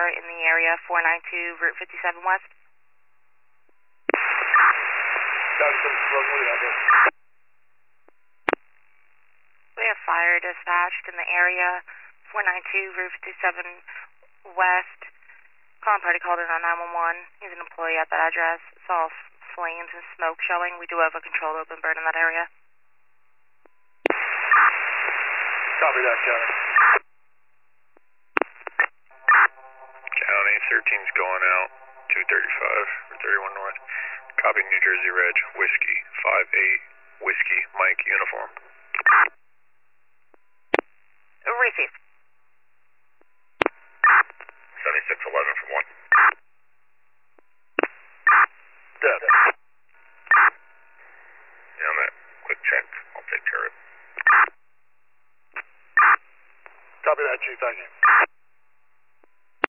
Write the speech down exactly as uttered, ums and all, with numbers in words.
car in the area, four nine two, Route fifty-seven West. We have fire dispatched in the area, four nine two, Route fifty-seven West. Calling party called in on nine one one. He's an employee at that address. Saw flames and smoke showing. We do have a controlled open burn in that area. Copy that, County. County, thirteen's going out, two thirty-five, or thirty-one North. Copy New Jersey Reg, Whiskey, five eight, Whiskey, Mike, uniform. Receive. seventy-six eleven for one. Dead. Yeah, on that quick check, I'll take care of it. Copy that, Chief. Thank you.